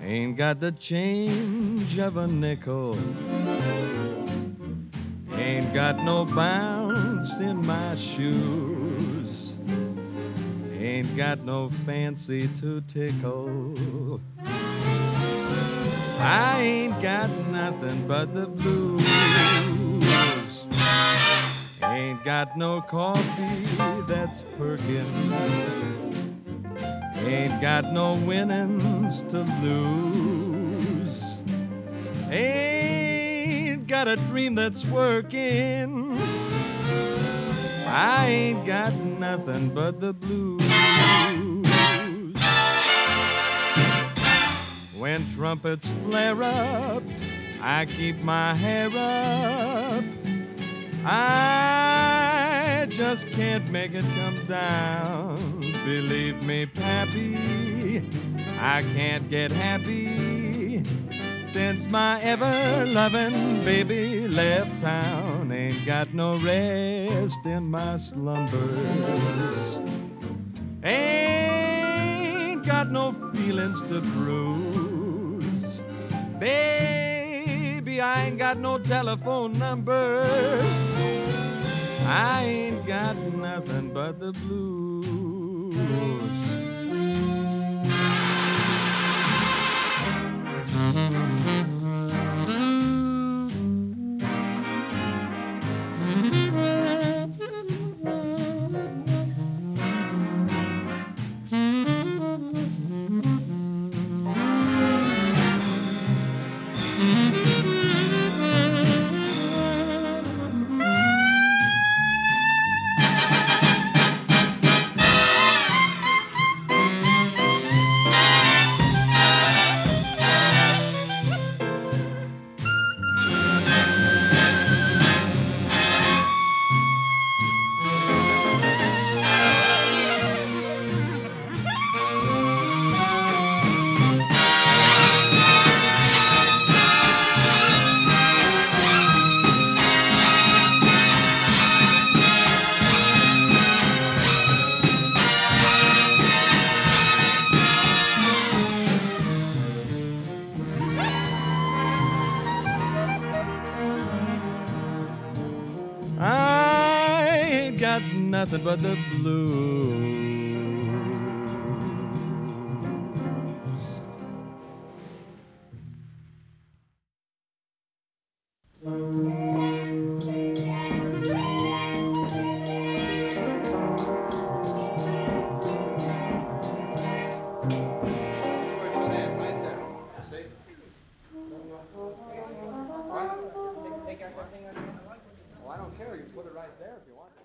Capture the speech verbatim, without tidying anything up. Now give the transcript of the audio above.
Ain't got the change of a nickel. Ain't got no bounce in my shoes. Ain't got no fancy to tickle. I ain't got nothing but the blues. Ain't got no coffee that's perkin'. Ain't got no winnings to lose. Ain't got a dream that's working. I ain't got nothing but the blues. When trumpets flare up, I keep my hair up. I just can't make it come down. Believe me, Pappy, I can't get happy since my ever-loving baby left town. Ain't got no rest in my slumbers. Ain't got no feelings to bruise. Baby, I ain't got no telephone numbers. I ain't got nothing but the blues. I ain't got nothing but the blues. Well, I don't care. You can put it right there if you want.